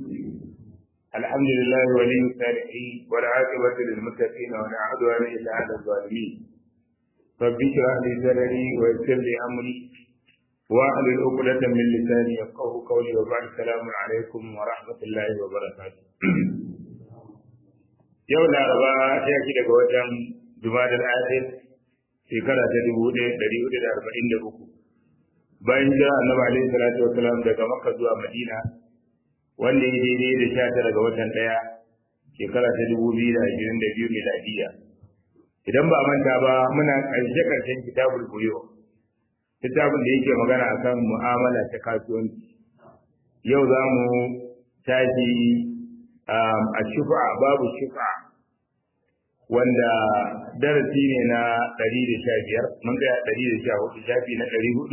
الحمد لله ولي الصالحين والعاقبة للمتقين ولا عدوان إلا على الظالمين رب اشرح لي صدري ويسر لي أمري واحلل عقدة من لساني يفقهوا قولي وبعد السلام عليكم ورحمة الله وبركاته. يوم الأربعاء يأتي لك وجه جماد الآخر shekara ta 1443 bayan jira annabi alaihi salatu wasalam daga Makka zuwa Madina wanda ya daidai da 19 ga watan 1 shekara ta 2022 miladiya. Idan ba manta ba muna karshen kitabul buyu, kitabun da yake magana akan mu'amala ta kasuwanci. Yau za mu tashi a shufa, babu shufa, wanda darasi ne na 115, mun ga 114, shafi na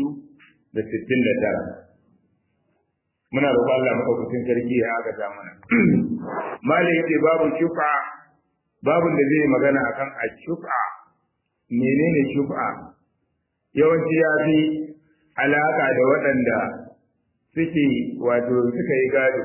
469. Muna roƙon Allah madaukakin sarki ya agaza mana. Malai yace babu shufa, babun da zai magana akan ashufa. Menene shufa? Yawanci ya fi alaka da waɗanda suke suka yi gado,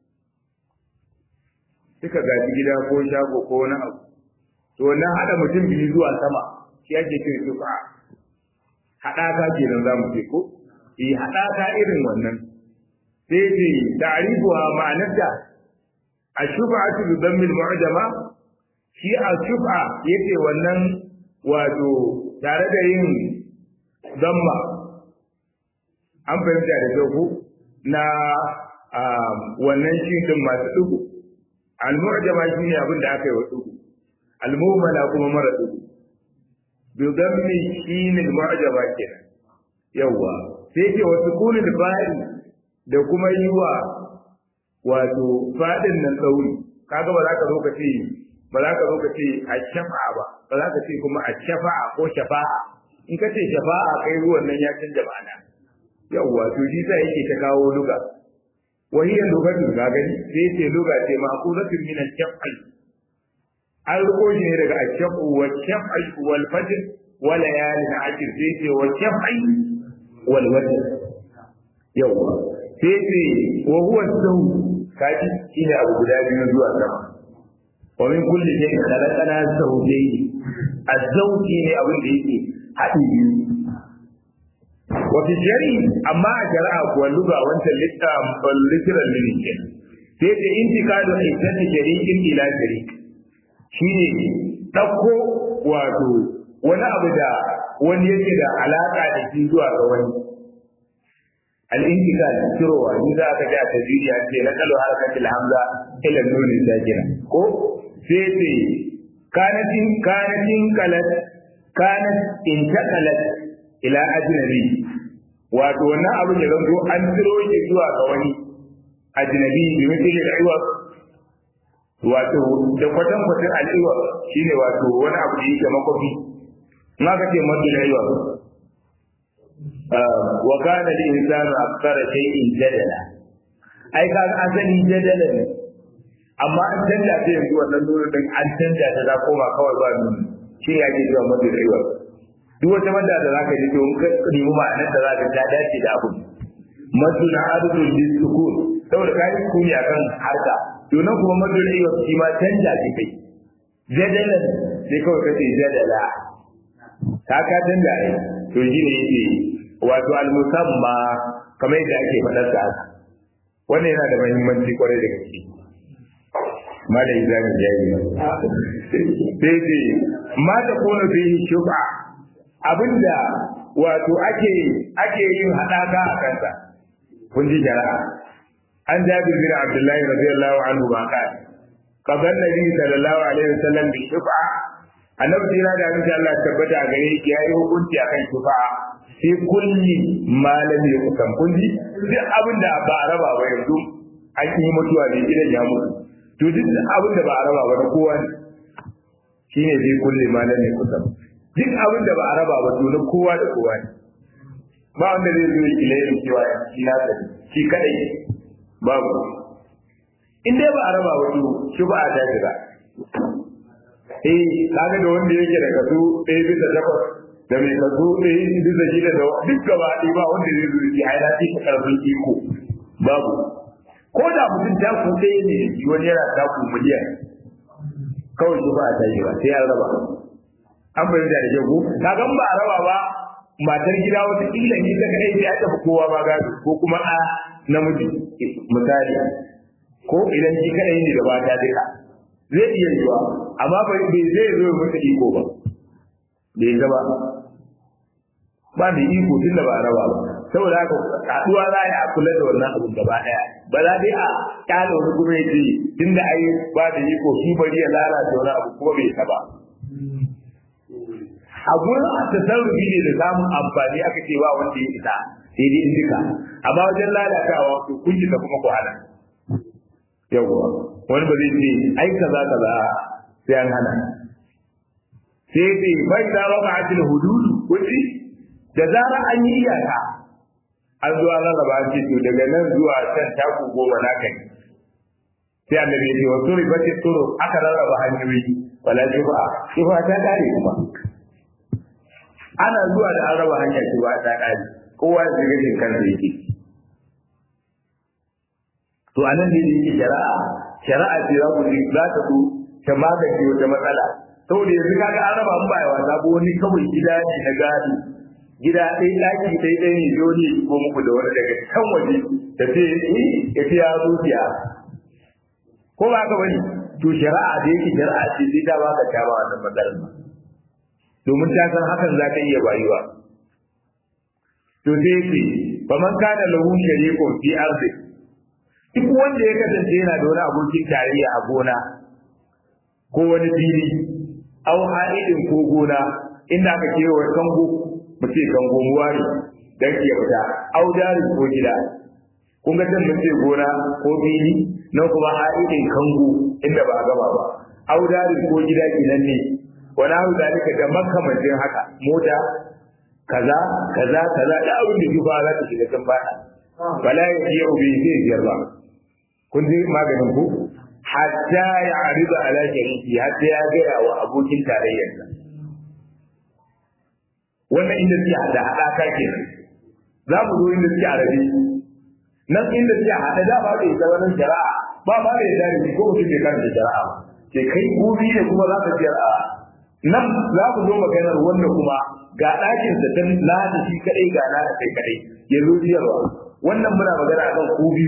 suka gaji gida ko shago ko wani abu. To na hada mutum biyu zuwa sama shi ake cewa shufa. Hadaka kenan zamu ce ko? Hadaka irin wannan. Sai ce ta'rifuha ma'anarta ash-shuf'atu bi dhammil mu'jama, shi ash-shuf'a yake wannan tare da yin dhamma. An fahimta da kyau na wannan shi din masu dugu. Al-mu'jama shine abin da aka yi wa dugu. Al-mu'mala kuma mara dugu. Bi dhammi shine al-mu'jama kenan. Yawwa. Sai ce wa sukunul fa'i da kuma yi wa fadin nan tsauri. Kaga ba za ka zo ka ce a shafa'a ba za ka ce kuma a shafa'a ko shafa'a. In ka ce shafa'a kai ruwan nan ya canja ma'ana. Yawwa, to shi sai yake ta kawo luga. Wahiyar lugatun ga gani sai ce luga ce ma'qulatun min al-shaf'i. An riko shi ne daga al-shaf'u wa shaf'i wal fajr wa layalin ashir, sai ce wa shaf'i wal watr. Yawwa, sai ce wa huwa saw, kaji shine abu guda biyu zuwa sama. Wa min kulli shay'in khalaqna zawjayn. Az-zawji ne abin da yake haɗi biyu. Wa fi shari'i, amma a shari'a kuwa luga wancan literal meaning ke. Sai ce intikalu ittati shari'in ila shari'i. Shine dauko wani abu da wani yake da alaka da shi zuwa ga wani. Al-intikal cirowa, ni za ka ga tajiriya ce na kalu harakatul hamza ila nunin sakina ko sai ce kanat intakalat ila ajnabi, wannan abu da zanto an ciro shi zuwa ga wani ajnabi bi mithli al-iwad, da kwatan al-iwad shine wani abu da yake makofi. Na ka ce madul iwad wa kana al-insanu akthara shay'in jadala. Ai kaga asali jadala ne, amma an canja ta yanzu wannan nuna din an canja ta za koma kawai ba nuna. Shi ya ke zuwa madul iwad. Duk wata madda da zaka ji to in ka nemi ma'anar da zaka ta dace da abu. Madul adudul lisukun, saboda kai sukuni akan harka. To nan kuma madul iwad shi ma canja ce kai. Jadala sai kawai kace jadala. Ka canja ai. To shi ne yake al-musamma, kamar yadda ake faɗar sa haka. Wannan yana da muhimmanci kwarai da gaske. Malai zan jayi sai ce ma ta kona bihi shub'a, abinda ake yin hadaka a kansa. Kun ji jara'a. An Jabir bin Abdullah radiyallahu anhu ba ka kaban nabi sallallahu alaihi wasallam bi shub'a. Annabi tira da Allah tabbata a gare shi yayi hukunci akan shub'a. Sai kulli malami ya kusan kulli duk abin da ba a raba ba yanzu an yi mutuwa ne gidan ya mutu, to duk abin da ba a raba ba na kowa ne, shine sai kulli malami ya kusan duk abin da ba a raba ba to na kowa da kowa ne. Ba wanda zai zo ya kilayin cewa shi na sani shi kadai babu. In dai ba a raba ba to shi ba a dajiga. Kaga da wanda yake da kaso 1/8 da mai kaso ɗaya bisa shida da duk gaba ɗaya ba wanda zai zo ya haina shi ta karfin iko babu. ko da mutum ta ku ɗaya ne wani yana ta ku miliyan kawai shi ba a tashi ba sai an raba an bayyana da jago kagan ba a raba ba matar gida wata kila ne ta kadai sai aka fi kowa ma gado ko kuma a namiji misali ko idan shi kadai ne da mata duka zai iya yiwa amma bai zai zo masa iko ba bai zaba ba da iko tunda ba a raba ba saboda haka kaduwa za a kula da wannan abun gaba daya ba za dai a kyale wani kuma yace tunda ai ba da iko shi bari ya lalata wani abu kuma bai saba a gurin tasarrufi ne da samun amfani aka ce ba wanda ya isa sai dai indika amma wajen lalatawa to kun ji da kuma ku hana yawa wani ba zai ce ai kaza sai an hana sai dai bai da waqa'atul hudud kuci da zara an yi iyaka an zuwa rarraba ce to daga nan zuwa can taku goma na kai sai annabi ya ce wa suribati turu aka rarraba hanyoyi wala shufa ta kare kuma ana zuwa da an raba hanya shufa ta kare kowa ya shiga cikin kansa yake to anan ne yake shari'a ce za ku ji za ta zo ta magance wata matsala saboda yanzu kaga an raba mun bayawa ta ko wani kawai gida ne na gado gida ɗaya ɗaki ɗaya ne dole ko muku da wani daga can waje da ce ya ce ya zuciya ko ba ka bane to shari'a da yake shari'a ce sai ta baka ta ba wannan matsalar ba domin ta san hakan za ka iya bayuwa to sai ce fa man kana lahu shariqun fi ardi duk wanda ya kasance yana da wani abokin tarayya a gona ko wani fili aw ha'idin ko gona inda aka kewaye kango mu ce kango muwari dan iya fita aw jarin ko gida kun ga dan mu ce gona ko fili nan kuma ha'idin kango inda ba a gaba ba aw jarin ko gida kinan ne wala hu zalika da makamancin haka mota kaza da abin da duba za ta shiga kan bada wala ya yi ubi zai biyar ba kun ji maganin ku hatta ya arida ala shariki hatta ya gaya wa abokin tarayyarsa wannan inda suke hada kai kenan za mu zo inda suke arabi nan inda suke hada da ba da ita wannan shari'a ba ma da yadda ko mutum ke kan shari'a ke kai gobi ne kuma za ka shari'a nan za ku zo maganar wanda kuma ga ɗakin sa dan lada shi kadai ga lada kai kadai ya zo biyarwa wannan muna magana akan ku biyu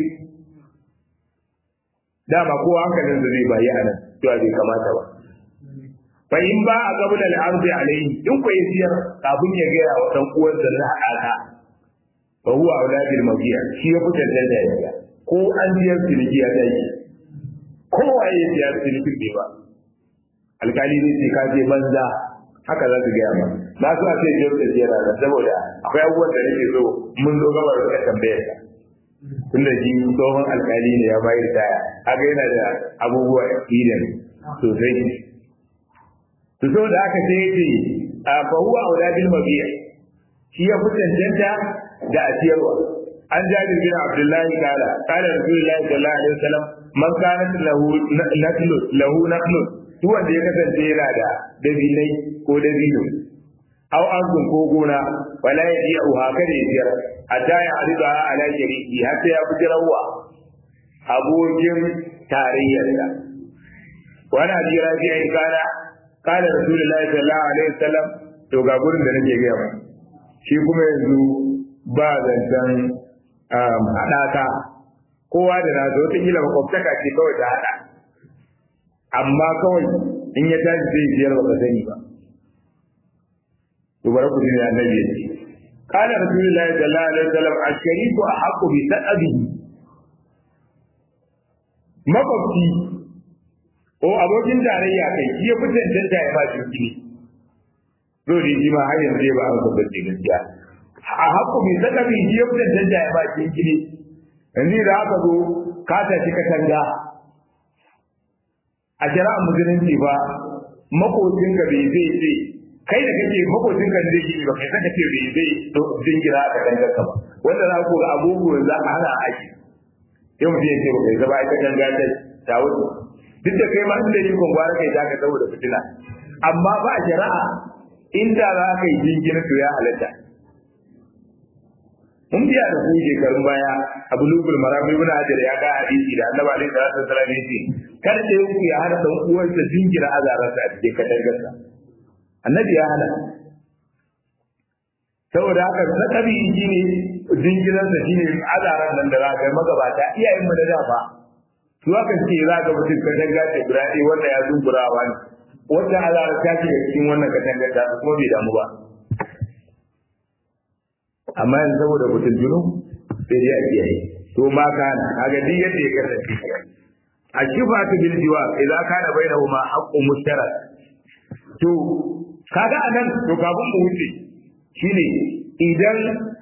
dama ko hankalin da zai bayi a nan to bai kamata ba fa in ba a gaba da al'arzi alaihi in ko yasiyar kafin ya ga wa dan uwan da na hada fa huwa auladil mabiya shi ya fitar da ya ko an biyar ciniki ya dai ko waye ya biyar ciniki bai ba alkali ne sai ka je banza haka za su gaya ma na so a ce jiyar da ziyara da saboda akwai abubuwan da nake so mun zo gaba da tambayar ka tunda shi tsohon alkali ne ya bayar taya haka yana da abubuwa experience sosai to so da aka ce yace fa huwa auladil mabiya shi ya fi cancanta da asiyarwa an jabir bin abdullahi kala rasulullahi sallallahu alaihi wasallam man kana lahu naqlu duk wanda ya kasance yana da dabilai ko dabino aw arzun ko gona wala ya iya uha kada ya jira hatta ya arida ala shariki hatta ya bujirawa abokin tarayyarsa wani jira bi ai kana rasulullahi sallallahu alaihi wasallam to ga gurin da nake ga mai shi kuma yanzu ba zancan hadaka kowa da nazo wata kila makwabtaka ce kawai ta hada amma kawai in ya tashi zai biyar ba sani ba to bari ku ji annabi yace kana rasulullahi sallallahu alaihi wasallam ashariku ahqqu bi sa'abihi makwabci ko abokin tarayya kai shi ya fi tantance ya ba shi kini dole shi ma har yanzu ba an sabbin gaskiya a haƙƙo bi sa'abihi shi ya fi tantance ya ba shi kini yanzu da aka zo ka tafi katanga a shari'ar musulunci ba makocinka bai zai ce kai da kake makocinka ne zai ba kai saka ce bai zai jingira ka dangarka ba wanda za ku ga abubuwan za ka hana aiki sai mutum ya ce ba kai zaba ita danga ta wuce duk da kai ma inda yi kun gwara kai zaka saboda fitina amma ba a shari'a inda za ka yi jingina to ya halatta mun biya da ku shekarun baya a bulugul maram ibn hajar ya ga hadisi da annabi alaihi salatu wasallam yace kada da ku ya hada dan uwansa jingira azararsa a cikin kadangarsa annabi ya hana saboda haka sakabi shine jingiransa shine azaran nan da zaka magabata iyayen mu da dafa su aka ce za ka mutum katanga ta guda ɗaya wanda ya zungurawa ne wanda azara ta ce cikin wannan katangar ta kuma bai damu ba amma yanzu saboda mutum junu sai dai a kiyaye to ma kana kaga duk yadda ya kasance a shifatu bil jiwa idan kana bainahuma haqqun mushtarak to kaga anan to kafin mu wuce shine idan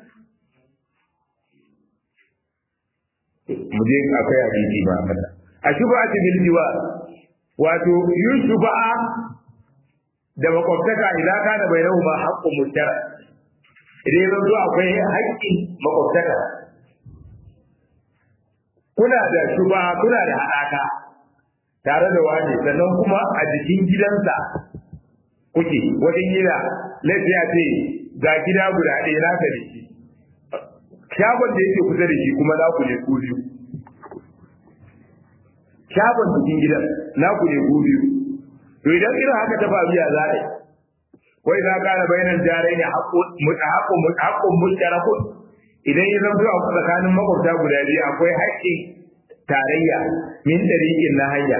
muje akwai hadisi ba kada a shifatu bil jiwa wato yushuba da makwabtaka idan kana bainahuma haqqun mushtarak idan yanzu akwai haƙƙin makwabtaka kuna da shuba kuna da haɗaka tare da wani sannan kuma a jikin gidansa kuke wajen gida lafiya ce ga gida guda ɗaya naka da shi shagon da yake kusa da shi kuma na ku ne ku biyu shagon cikin gidan na ku ne ku biyu to idan irin haka ta faru ya za a yi wai za ka na bayanan jarai ne haƙƙun mushtarakun idan ya zanto a tsakanin makwabta guda biyu akwai haƙƙin tarayya min dariƙin na hanya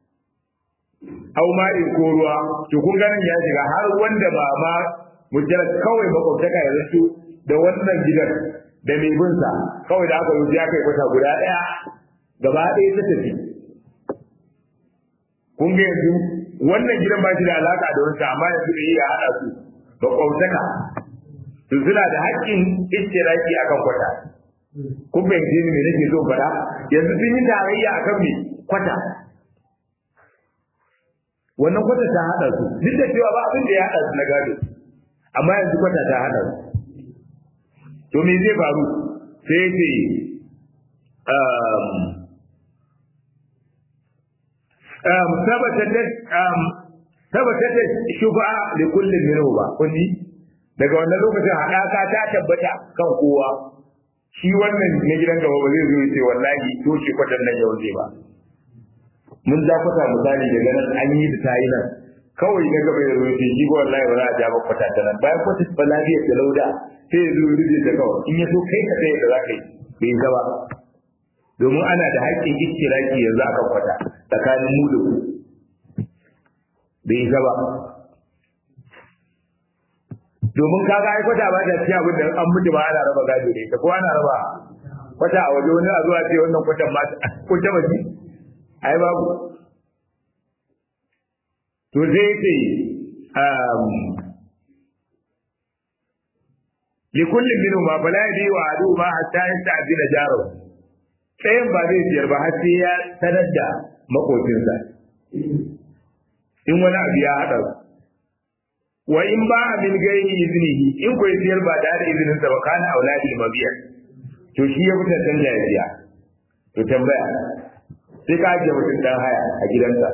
au ma'in ko ruwa to kun ganin ya shiga har wanda ba ma mujarrad kawai makwabtaka ya zato da wannan gidan da mai binsa kawai da aka yi ya kai kwata guda ɗaya gaba ɗaya ta tafi kun ga yanzu wannan gidan ba shi da alaka da wancan amma yanzu da ya haɗa su makwabtaka to suna da haƙƙin istiraki akan kwata kun fahimci ni me nake so fara yanzu sun yi tarayya akan me kwata wannan kwata ta haɗa su duk da cewa ba abin da ya haɗa su na gado amma yanzu kwata ta haɗa su to me zai faru sai ce tabbatar da shufa da kullum minhu ba kunni daga wannan lokacin haɗaka ta tabbata kan kowa shi wannan na gidan gaba ba zai zo ya ce wallahi to shi kwatan nan yau zai ba mun za kwata misali daga nan an yi da tayi nan kawai na gaba ya zo ya ce shi ba wallahi ba za a ja ba kwata ta nan bayan kwata ba lafiyar da lauda sai ya zo ya rubuta ta kawai in ya so kai ka sai da za ka yi bai gaba domin ana da haƙƙin istiraki yanzu akan kwata tsakanin mu da ku bai gaba domin kaga ai kwata ba ta ci abin da an mutu ba ana raba gado ne ta ko ana raba kwata a waje wani a zuwa ce wannan kwatan ma ko ta baji ai babu to zai ce likulli minhu ma fala yadi wa adu ma hatta yasta'dina jaro sayan ba zai siyar ba har sai ya sanar da makocinsa in wani abu ya haɗa wa in ba min gairi iznihi in ko siyar ba da izinin sa ba kana auladi mabiya to shi ya fita san da ya to tambaya sai ka ajiye mutum dan haya a gidansa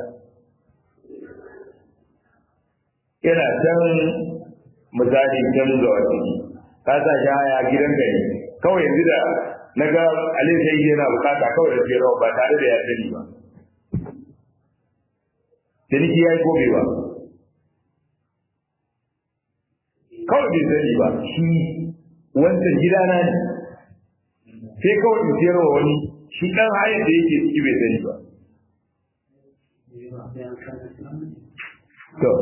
yana can misali can ga wani ka sa shi haya a gidan gari kawai yanzu da na ga alin sai yana bukata kawai da siyarwa ba tare da ya sani ba ciniki ya yi gobe ba kawai bai sani ba shi wancan gidana ne sai kawai in siyarwa wani shi ɗan hayar da yake ciki bai sani ba to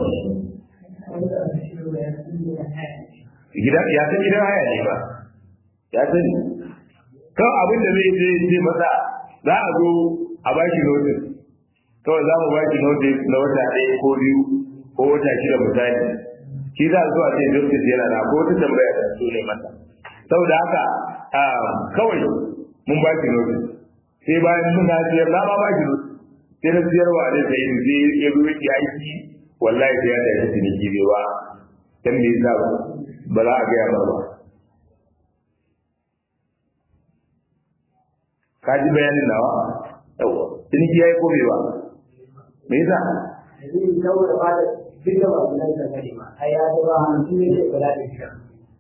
ya san gidan haya ne ba ya sani kawai abin da zai ce masa za a zo a bashi notice kawai za mu bashi notice na wata ɗaya ko biyu ko wata shida misali shi za a zuwa ce justice yana na ko wata tambaya da su ne mata saboda haka kawai mun ba shi notice sai bayan mun na siyar na ma ba shi notice sai na siyarwa da sai sai ya zo ya yi wallahi sai ya da shi ne ki ba dan me yasa ba za a ga ya ba ka ji bayanin nawa yawa ciniki yayi ko bai ba me yasa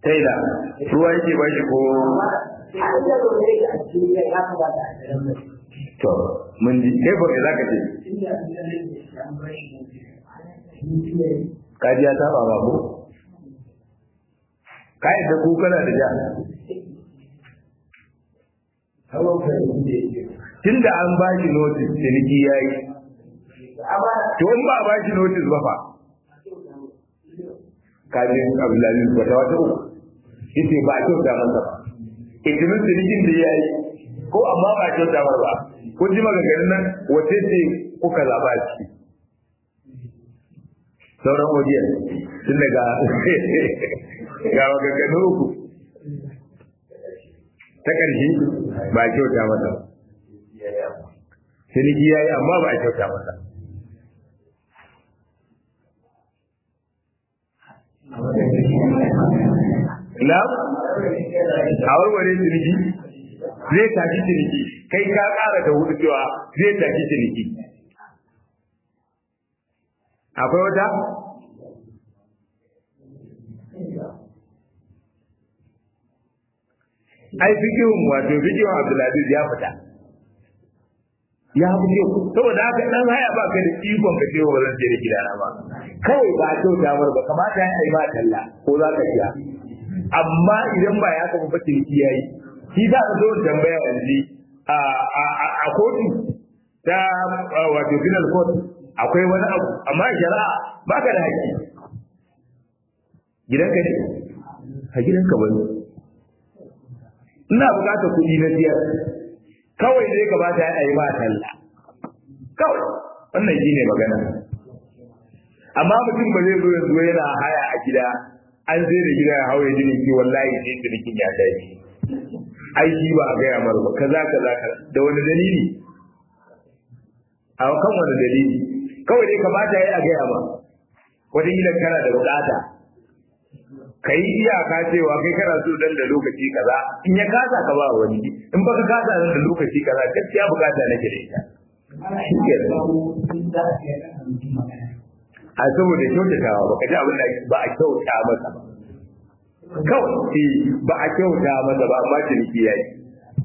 taida ruwa yake ba shi ko to mun ji kai ba za ka ce kaji ya taba ba ko kai da ku kana da ja tunda an ba shi notice ciniki yayi to in ba ba shi notice ba fa kaji Abdullahi ba ta wata uku yace ba kyauta masa ba idan cinikin da yayi ko amma ba kyauta masa ba kun ji maganganun nan wace ce kuka zaba ciki sauran wajen tun daga ga maganganu uku ta ƙarshe ba kyauta masa ciniki yayi amma ba kyauta masa na a warware ciniki zai tafi ciniki kai ka ƙara da hudu cewa zai tafi ciniki akwai wata ai fikihun wato fikihun Abdulaziz ya fita ya fito saboda haka dan haya ba ka da ikon ka cewa zan je da gidana ba kawai ba kyauta mar ba kamata ya yi ma talla ko za ka iya amma idan ba ya kafa bakin kiyaye shi za ka zo tambaya yanzu a kotu ta wato final court akwai wani abu amma shari'a ba ka da haƙƙi gidanka ne a gidanka bane ina bukatar kuɗi na siyar kawai dai kamata ya yi ba talla kawai wannan shi ne magana amma mutum ba zai zo yanzu yana haya a gida an sai da gida ya hawaye jinin ki wallahi sai cinikin ya tashi ai shi ba a gaya mar ba kaza da wani dalili a kan wani dalili kawai dai kamata ya yi a gaya ba wata gidan kana da bukata ka yi iyaka cewa kai kana so dan da lokaci kaza in ya kasa ka ba wani in ba ka kasa dan da lokaci kaza gaskiya bukata nake da ita a saboda kyautatawa ba ka ji abin da ba a kyauta masa ba kawai ba a kyauta masa ba amma ciniki ya yi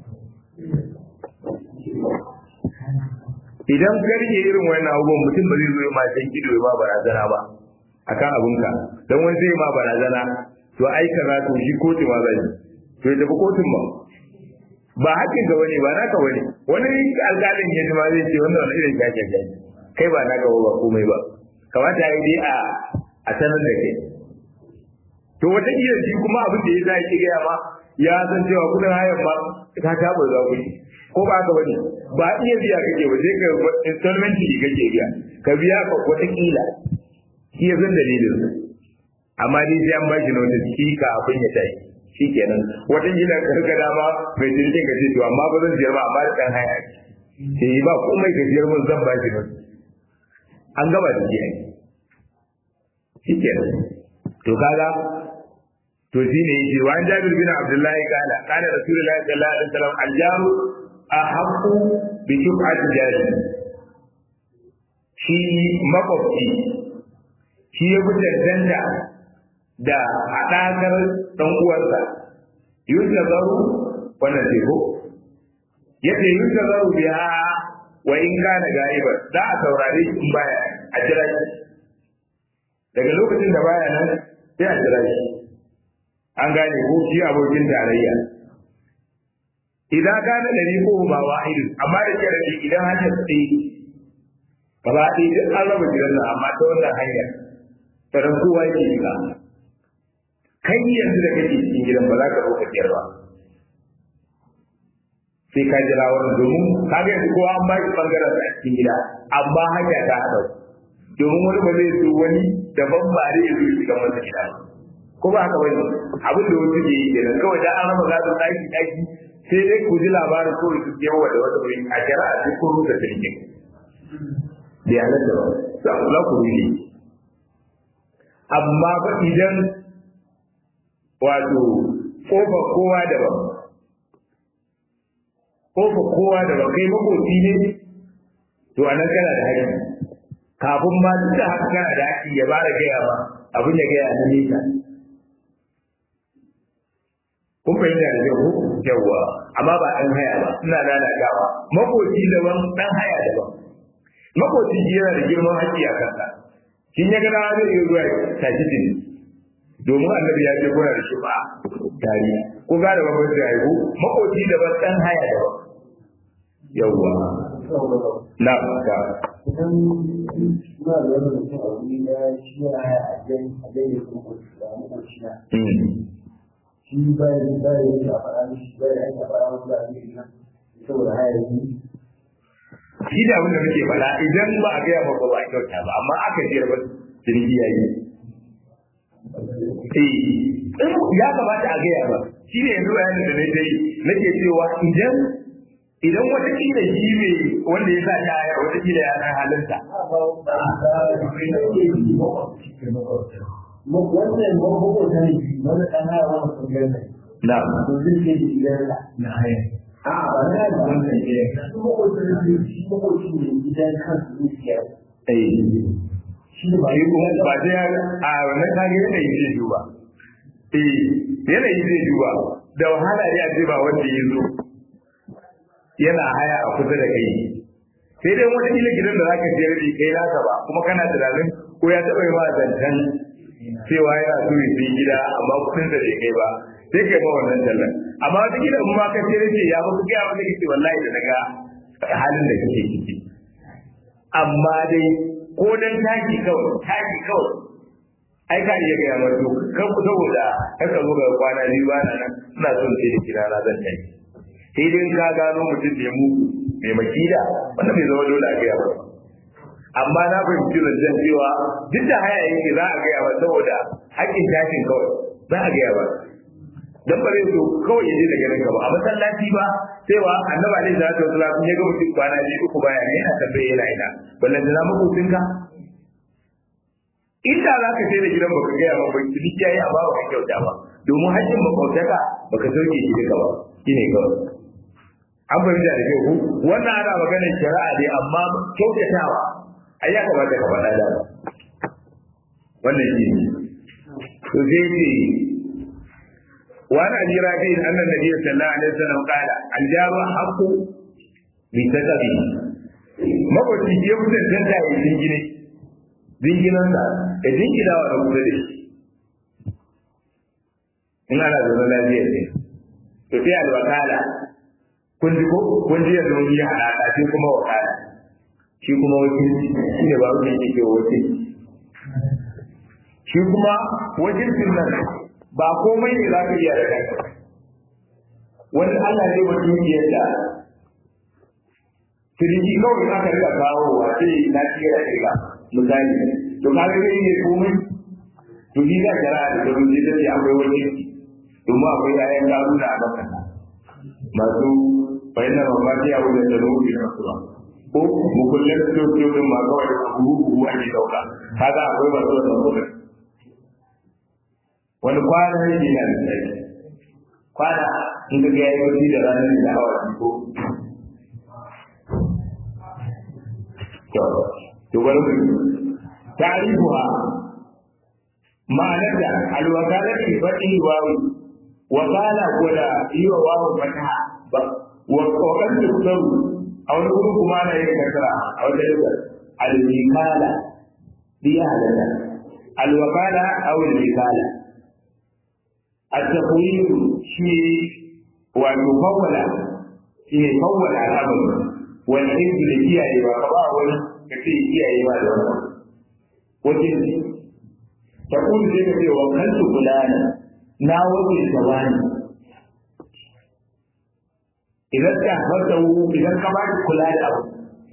idan ka rike irin wannan abubuwan mutum ba zai zo ma san kido ya ba barazana ba akan abinka don wani zai ma barazana to ai kaza to shi kotu ma zai to ya tafi kotun ba ba hakkin ka wani ba naka wani alƙalin ya ma zai ce wannan wani irin kake kai ba naka ba komai ba kamata ya yi a sanar da kai to wata iya shi kuma abin da ya za ki gaya ma ya san cewa kudin hayan ma ta taɓa za ku ko ba ka wani ba iya biya kake ba sai ka installment kake biya ka biya ka wata kila shi ya san dalilin amma dai sai an ba shi notice shi kafin ya tashi shi kenan wata gida ka rika dama mai jirgin ka ce to amma ba zan jiyar ba amma da ɗan haya sai ba komai ka jiyar mun zan ba shi notice an gaba da shi shi kenan to kaga to shine yake wa Jabir bin Abdullahi kana Rasulullahi sallallahu alaihi wasallam aljaru ahaqqu bi shub'ati jari shi makwabci shi ya fi cancanta da haɗakar ɗan uwansa yunta zaru wannan ce ko yace yunta zaru biya wa in kana ga'iba za a saurare shi in baya a jira shi daga lokacin da baya nan sai a jira shi an gane ko shi abokin tarayya idan kana da ko ba wahid amma da sharadi idan hanyar sai gaba ɗaya duk an raba gidan nan amma ta wannan hanyar tsaron kowa yake shiga kai yanzu da kake cikin gidan ba za ka ɗauka biyar ba sai ka jira wani domin ka ga yanzu kowa an ba shi ɓangaren a cikin gida amma hanya ta haɗa domin wani ba zai so wani daban ba zai zo shiga masa gida ba ko ba haka bane abin da wasu ke yi kenan kawai da an raba gadon ɗaki sai dai ku ji labarin kawai su yawa da wata wuri a shari'a sai kun rusa jirgin da yanar da ba za ku rufe amma ba idan wato kofa kowa daban kai makoci ne to a nan kana da haƙƙi kafin ma duk da haka kana da haƙƙi ya bara gaya ba abin ya gaya na nesa kun fahimta da ku yawa amma ba dan haya ba ina lalatawa makoci daban dan haya daban makoci yana da girman haƙƙi a kansa kin ya ga da zai yi zuwa tashi din domin annabi ya ce kuna da shi ba tari ko ga da babban da yayi makoci daban dan haya daban yawa na ka idan ba da wani mutum a wuri na shi ya haya a jan ya kuma da makoci na shi bayan a faɗa mishi bayan a faɗa wasu da ake nan saboda haya yi shi da abin da muke faɗa idan ba a gaya maka ba a kyauta ba amma aka jiyar ba jirgi ya yi ya kamata a gaya ba shi ne yanzu bayanin da na yi nake cewa idan wata kila shi ne wanda ya sa ta haya wata kila ya san halinta wannan mabubuta ne wani ɗan haya wani ɓangaren ne na to zai ke da gidansa na haya ba na da wannan gidan su mabubuta ne shi mabubuta ne gidan kansu zuciya shi ne ba yi kuma ba sai a wannan kage yanayi zai duba yanayi zai duba da wahala ne a ce ba wanda ya zo yana haya a kusa da kai sai dai wani kila gidan da zaka je rabi kai naka ba kuma kana tunanin ko ya taɓa yi ma zancen cewa yana so ya yi gida amma kudin da bai kai ba sai kai ba wannan tallan amma wata gidan ma ka ce rabi ya ba ku ga wanda kike wallahi da naga halin da kake ciki amma dai ko dan taki kawai ai ka iya ga yawa to kan ku saboda haka zo ga kwana biyu ba nan ina son sai da kira na zan tafi sai dai ka gano mutum ne mu mai makida wannan bai zama dole a ga yawa amma na fahimci zancen cewa duk da haya yake za a ga yawa saboda haƙƙin tashin kawai za a ga yawa dan bare so kawai yaje daga nan gaba a masallaci ba sai wa annabi alaihi salatu wasallam ya ga mutum kwana biyu uku baya ne yana tambaye yana ina ballan da mu kusinka inda za ka sai da gidan baka gaya ba bai tuni yayi a bawa kyauta ba domin haƙƙin makwautaka baka sauke shi duka ba shine kawai an fahimta da kyau wannan ana maganar shari'a ne amma kyautatawa ai ya kamata ka faɗa da wannan shi ne to sai ce وعن ابي رافع ان النبي صلى الله عليه وسلم قال الجار حق بسببه mabaci ya fitar da ya dingine dinginan da ya dingina wa da kusa da shi in ana da lafiya ne to sai alwakala kun ji yanzu mun yi halaka sai kuma wakala shi kuma wakilci shi ne ba wani yake wakilci shi kuma wakilcin nan ba komai ne za ka iya da kanka wani Allah ne wani dukiyar da kiriji kawai za ka riga kawo wa sai na ciye da shiga misali to ka ga zai ne komai to ni za ka ra'a da domin zai tafi akwai wani domin akwai yayan garu da abaka masu bayyana mamaki a wajen da rubutu da masu ba ko mukullin sojojin ma kawai abubuwa ake dauka kaga akwai masu da kuma wani kwana yake na da tsaye kwana in ka gaya yawanci da ranar da hawa ko to bari mu ta'rifuha ma'anar da alwakala fi fadi wawi wakala ko da yiwa wawu fataha ba wa kokan tsaro a wani gurin kuma na yin kasara a wata yadda al-mikala biya halala al-wakala aw al-mikala at-taqwim shi wa yufawwala shi ne fawwala al-amr wal hizb li kiyaye ba ba wani kace kiyaye ba da wannan wajen taqul sai ka ce wa kantu fulana na wuce tawani idan ka fadawu idan ka ba kula da abu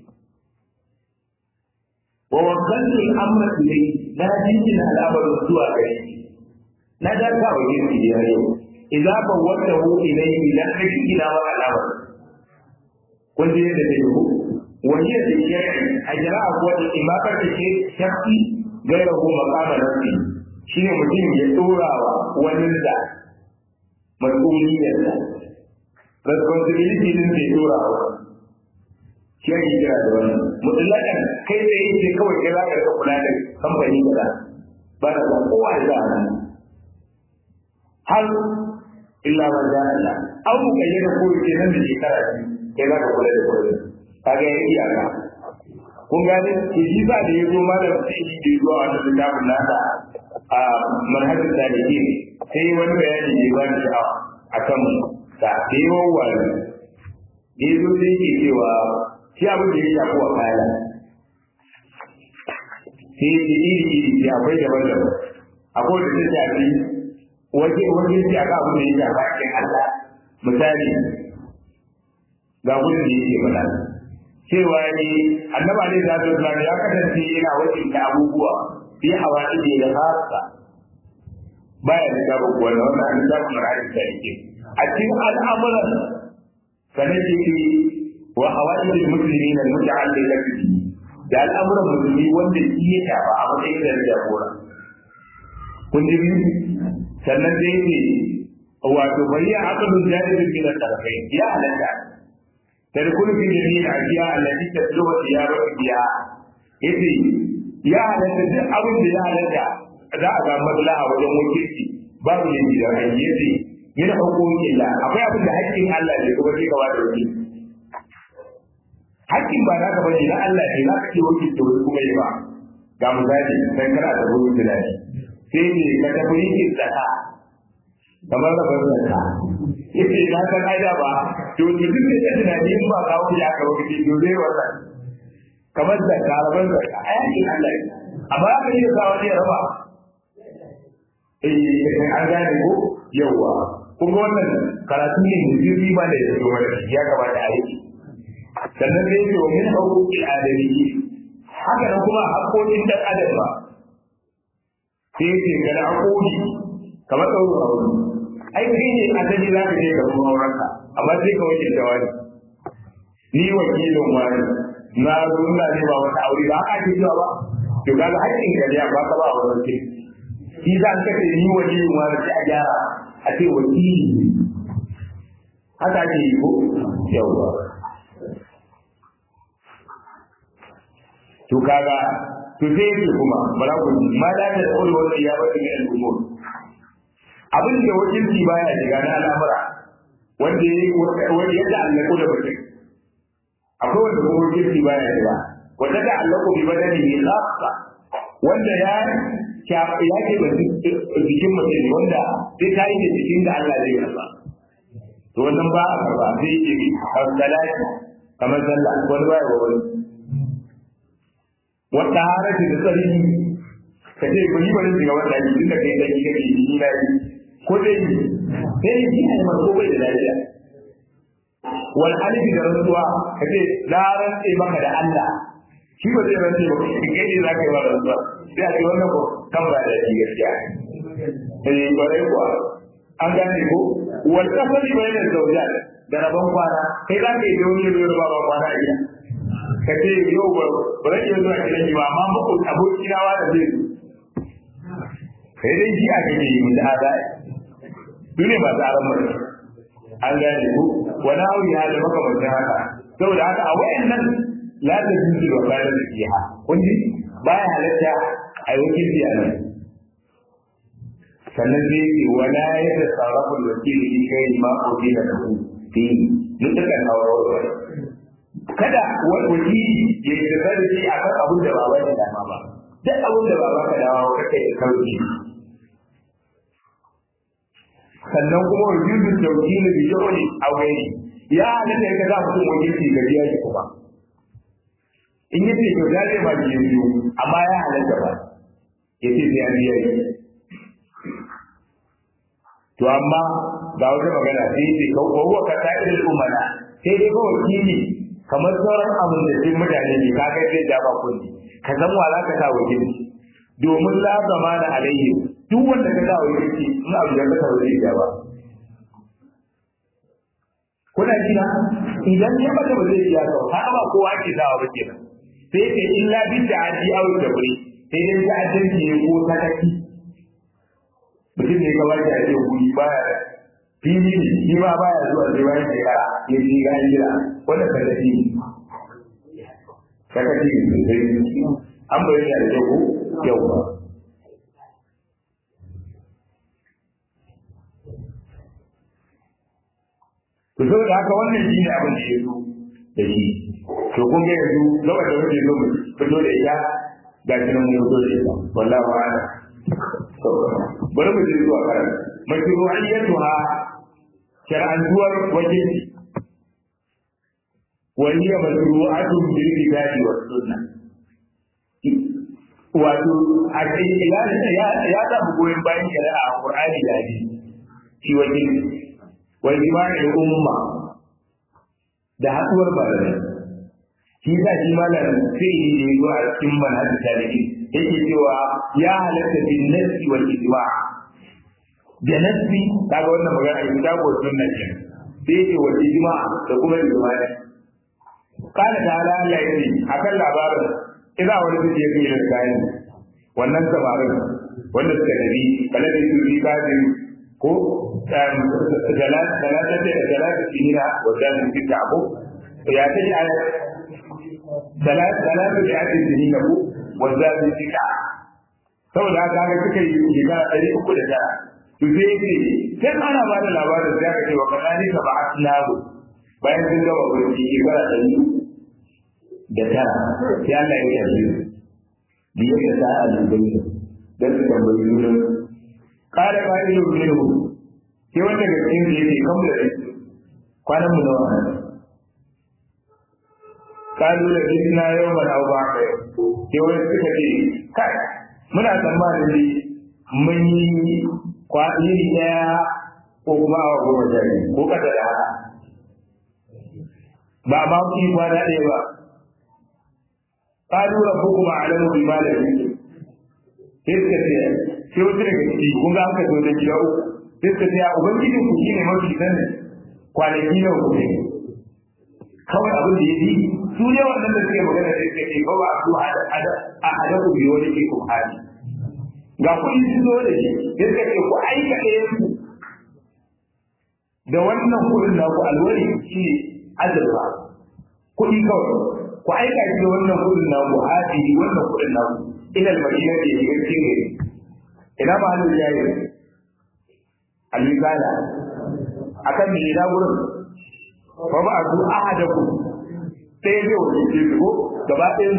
wa wakantu al-amr ilayhi la jinna al-amr zuwa gare na da ka waje shi da yau idan ba wanda hu ilayhi idan ka kila wa al-amr kun je da take ku wani da ke ajra ko da imaka take shafi gaira ko makama nafsi shine mutum ya tsorawa wani da mas'uliyarsa responsibility din da ya tsorawa shi ake kira da wannan mutlakan kai da yake kawai kai za ka rika kula da kamfani kaza ba da kowa ya sa nan har illa man da Allah an mu kayyana ko yake nan da shekara kai za ka kula da kuɗin kaga ya iyaka kun gane to shi za da yazo malam sai shi da zuwa wannan littafin nasa a manhajin salihin sai wani bayani ne ba ni sha'awa akan da yawan wani da yazo sai yake cewa shi abin da ya shafi wa kaya sai da iri sai akwai daban-daban akwai da ta shafi wajen shi aka abin da ya shafi cikin Allah misali ga gudun da yake faɗa cewa ne annaba ne da zuwa ya kasance yana wajen da abubuwa bi hawaɗi da hasa baya da gaba kuwa na wannan an samu mara'ayin da yake a cikin al'amuran sanar jiki wa hawaɗi da musulmi na muta'allika bihi da al'amuran musulmi wanda shi ya shafa a matsayin da jagora kun ji biyu sannan da yake wato bayyana aqdul jadid min al-tarfayn ya halaka تدخل في جميع الأشياء التي تتلو الثيابة بها yace ya halatta duk abin da ya halatta za a ga maslaha wajen wakilci babu yin da ai yace min hukumin Allah akwai abin da haƙƙin Allah ne kuma sai ka wada wakilci haƙƙin ba naka bane na Allah ne za ka ce wakilci wani kuma yi ba ga misali sai kana da ruwan tunani sai ne ka tafi yin zakka kamar da ban zakka yace na san aida ba to duk da tunani in ba kawo ya ka wakilci to zai wannan kamar da karaban da ayatin Allah amma ka yi sa wani raba an gane ko yawa kuma wannan karatu ne mutum ba da yake wani ya kamata a yi sannan sai ce wa min huquqil adamiyyi haka nan kuma haƙoƙin dan adam ba sai ce ga haƙoƙi kamar tsaro a wuri ai kai ne asali za ka je ka kuma aurenka amma sai ka wakilta wani ni wakilin wani na nuna ne ba wata aure ba aka cewa ba to kaga haƙƙin ka ne ba ka ba wannan ce shi za ka ce ni wani wani sai a gyara a ce wakili haka ke yi ko yawa to kaga to sai yake kuma bara ku ma da ta tsoro wannan ya bada ne al'umur abin da wakilci baya shiga na al'amura wanda yadda Allah ko da bakin akwai wanda kuma kirki baya da wanda da Allah ko bi badani ne khassa wanda ya ke da jikin mutum wanda sai ta yi da jikin da Allah zai yarda to wannan ba a karba sai yake bi salati kamar sallah wani baya wa wani wanda haraji da tsari ka ce ko yi bari daga wanda yi tunda kai da kike yi na yi ko dai sai yi ne ma ko bai da lafiya wal alifi da rantsuwa kace na rantse maka da Allah shi ba zai rantse ba kai ne zaka yi wa rantsuwa sai a ce wannan ko kan ba da shi gaskiya bare kuwa an gane ko wal qasami bayna zawjat da rabon kwana kai za ka yi da wani ruwa ba kwana a gida kace yau ba bare ke zuwa gidan ba amma muku aboki nawa da zai kai dai ji a gidi mun da azai dole ba tsaran mai an gane ku wani auri ya da makamantan haka saboda haka a wayannan la ta jinsi wa ba da fiha kun ji baya halatta a yi wakili a nan sannan zai yi wala ya da sarrafin wakili shi kai ma ko da ku fi dukkan hawarwa kada wakili ya yi da shi a kan abin da ba wani dama ba duk abin da ba ba ka dawo kake da kauci sannan kuma wujudin tawkili bi shawli awai ya halatta ka za mutum wakilci ga biya shi kuma in yace to da zai ba shi yanzu amma ya halatta ba yace sai an biya shi to amma ga wata magana sai ce ko ka ta'idul umana sai dai ko wakili kamar sauran abin da sai mutane ne ka kai zai jaba kulli ka san wala ka sa wakili domin la zamana alayhi duk wanda ka sa wakili in abu da ka sa wakili ba kuna jina idan ya bata ba zai iya ka har ba kowa ke sawa ba kenan sai ke illa bi ta'adi aw tabri sai dai ta'addin ne ko takaki mutum ne ka wace a ce guri baya fili ne shi ma baya zuwa sai bayan shekara ya ji ga jira wanda ka tafi ka tafi sai an bayyana da ku yau ba saboda haka wannan shi ne abin da ya zo da shi to kun ga yanzu gaba da wanda ya zo mu fito da ita ga shi nan mu fito da ita wallahi ba'ala bari mu je zuwa karatu mashru'iyyatuha shar'antuwar wakilci wa hiya mashru'atun bil kitabi was sunnah wato a cikin ya samu goyon bayan shari'a a Qur'ani da hadisi shi wakilci wa ijma'il umma da haduwar bayanai shi da shi malam sai ne zo a cikin manhajin tarihi yake cewa ya halatta bin nafsi wal ijma' da nafsi kaga wannan magana a kitabu sunna ce sai ce wal ijma' da kuma ijma'i kana da Allah ya yi akan labarin idan wani zai je kai da kayan wannan samarin wanda suka dabi balade su yi kafin ko ثلاثة سنين وكان في الكعبة يأتي على ثلاثة سنين وزاد في الكعبة saboda haka haka suka yi shekara 309 to sai ce sai ana ba da labarin da aka ce wa kanani ka ba'a nabu bayan sun gaba wurin shekara 109 sai Allah ya yi da yake sa a lubai dan su tambayi junan qala qa'ilu minhum sai wanda ga cikin da yake kan da kwanan mu nawa kalu da dinna yau ban au ba kai sai wani suka ce kai muna tsammanin ne mun yi kwani daya ko kuma awa goma sha biyu ko kasa da haka ba ma ku yi kwana ɗaya ba kalu rabbukum a'lamu bima la yusir sai suka ce sai wata daga ciki kun ga aka zo da gida uku sai suka ce ubangijin ku shine mafi sanin kwanaki nawa ku ne kawai abin da ya yi su ne wannan da suke magana da suke ce ba su a hada ku biyo da ke ku hali ga kuɗi su zo da shi sai suka ce ku aika ɗayan ku da wannan kuɗin na ku alwari shi ne azurfa kuɗi kawai ku aika shi da wannan kuɗin na ku hadi wannan kuɗin na ku ila al-madina da yake cikin gari ina ba halin yayi al-misala akan me da gurin fa ba su ahadaku sai zai wuce su ko gaba ɗayan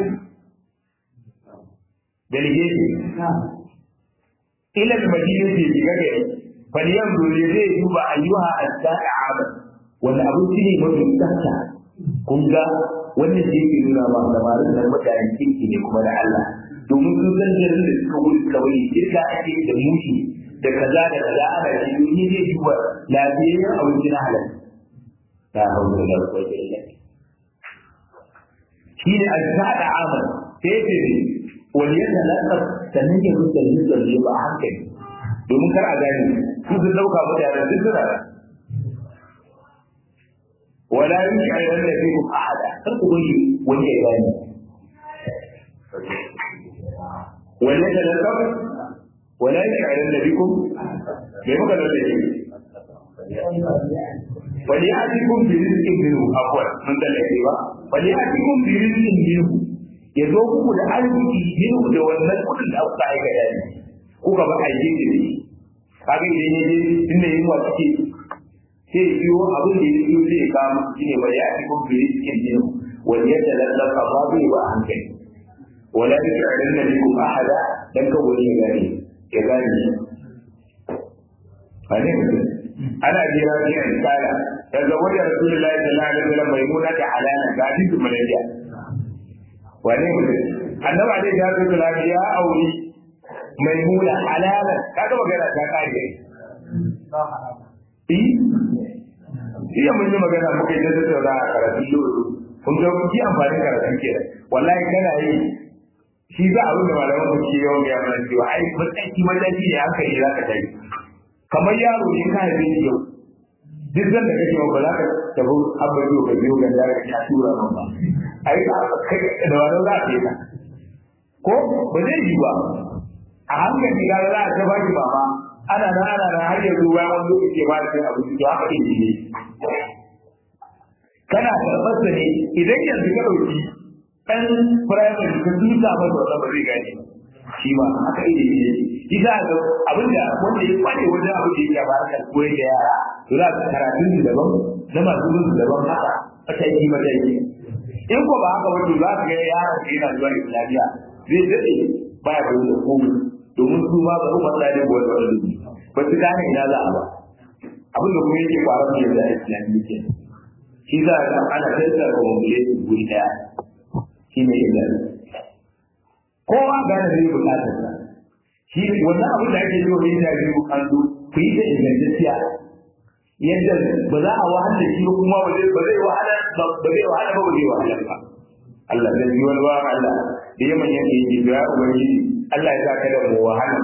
delegate ila al-madina da yake gari faliyan dole zai duba ayyuha as-sa'a wanda abinci ne mafi tsafta kun ga wannan da yake nuna ba dabarun da mutanen kirki ne kuma da Allah domin sun san jarin da suka wuri kawai kirka ake da mushi da kaza da kaza ana shi ne zai duba lafiyayyen abinci na halal ta haura da kwai da illa shi ne al-sa'da amal sai ce wani yadda lakar sannan ya rusa rizal ne ba a hankali domin kar a gani su sun dauka mutanen duk suna da wala yush'iru annabikum ahada kar ku gani wani ya gani wala talaqab wala yush'iru annabikum bai muka da shi wali atikum bi rizqin minhu afwan mun da laifi ba wali atikum bi rizqin minhu yazo ku da arziki minhu da wannan kudin da aka aika da ni kuka ba aike ne kaga idan yaje inda yin wa take sai yiwo abin da yake zai kama shine ba ya cikin biriskin ne wanda ya dalalla qababi wa hankali wala yu'lanna bikum ahada dan ka wani ya ganiane ana jira ne a tsara daga wajen rasulullahi sallallahu alaihi wasallam maimuna ta halala ga dukkan malaika wani annabi alaihi wasallam ya auri maimuna halala kaga magana ta kare iya mun yi magana muka yi da tattauna a karatun loro kun ga kuki amfani karatun ke wallahi kana yi shi za a wuce malaman mu ke yawan ya mana cewa ai mataki ne aka yi za ka tafi kamar yaro ne ka haife shi yau duk zan da kake ba za ka tafi abin ka biyo ganda ka ta tura man ba ai ka kai da wani za ka yi ka ko ba zai yi ba a hankali ga za a ta baki mama ana har yanzu bayan wani lokaci ba da kai abinci to haka ɗin ne kana karɓar sa ne idan yanzu ka ɗauki ɗan firamare ka tuta masa wata ba zai gane shi ma haka ɗin ne shi za ga abin da wanda ya kware wajen abin da ya ba ka koyar da yara to za ka karatun su daban na masu rusu daban haka mataki in ko ba haka wato za ka ga yaron da yana zuwa islamiyya zai daɗe ba ya koyi da komai domin su ma ba su masa ne ba wani ba su gane ina za a ba abin da kuma yake kwarar da yanzu a islamiyya ke shi za a ana tattara wa mummule su guri ɗaya shi ne illa kowa gane zai bukatar sa shi wannan abin da ake zuwa yin jari bukatu ku yi da ingantacciya yadda ba za a wahala shi kuma ba zai wahala ba Allah zai yi wani bawan Allah da ya manyan da yake ya ubangiji Allah ya saka da mu wahala